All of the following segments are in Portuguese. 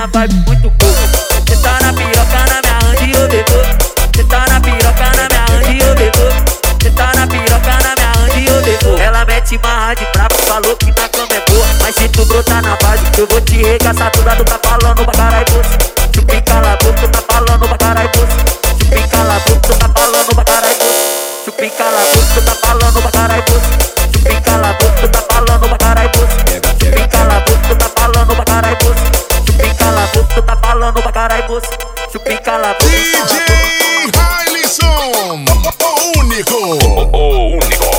na vibe muito boa. Cê tá na piroca na minha hand e eu devolvo. Cê tá na piroca na minha hand e eu devolvo. Cê tá na piroca na minha hand e eu devolvo. Ela mete marra de brabo, falou que na cama é boa. Mas se tu brotar na base, eu vou te regaçar toda. Tu tá falando pra caralho, moça. Chupim cala a boca, tu tá falando pra caralho, moça. Chupim cala a boca, tu tá falando pra caralho, moça. Chupim cala a boca, tu tá falando pra caralho, moça. Chupim cala a boca, tu tá falando pra caralho, moça. Chupim cala a boca, tu tá falando pra caralho, moça. Chupim cala a boca, tu tá falando pra caralho, moça. Chupim cala a boca. DJ Hailison, o único. O único.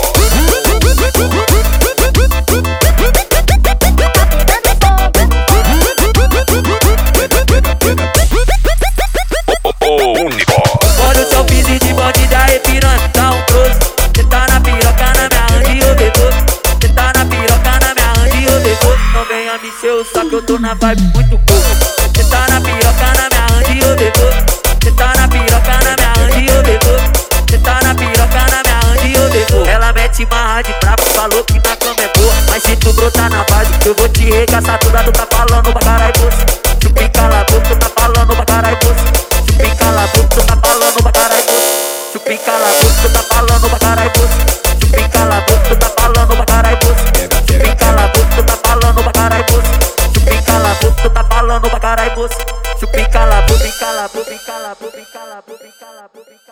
Olha o seu piso de bandida aí, piranha, dá um close. Cê tá na piroca na minha hand e eu devolvo. Cê tá na piroca na minha hand e eu devolvo. Não venha me encher o saco, eu tô na vibe muito boa. Cê tá na piroca na minha hand e eu devolvo. Cê tá na piroca na minha hand e eu devolvo. Cê tá na piroca na minha hand e eu devolvo. Ela mete marra de brabo, falou que na cama é boa. Mas se tu brotar na base, eu vou te regaçar toda. Tu tá falando pra caralho, moça. Chupim cala a boca, tu tá falando pra caralho, moça. Chupim cala a boca, tu tá falando pra caralho, moça. Chupim cala a boca, tu tá falando pra caralho, moça. Chupim cala a boca, tu tá falando pra caralho, moça. Chupim cala a boca, tu tá falando pra caralho, moça. Chupim cala a boca, tu tá falando pra caralho, moça. Chupim cala a boca, cala a boca, cala a boca, cala a boca, cala a boca.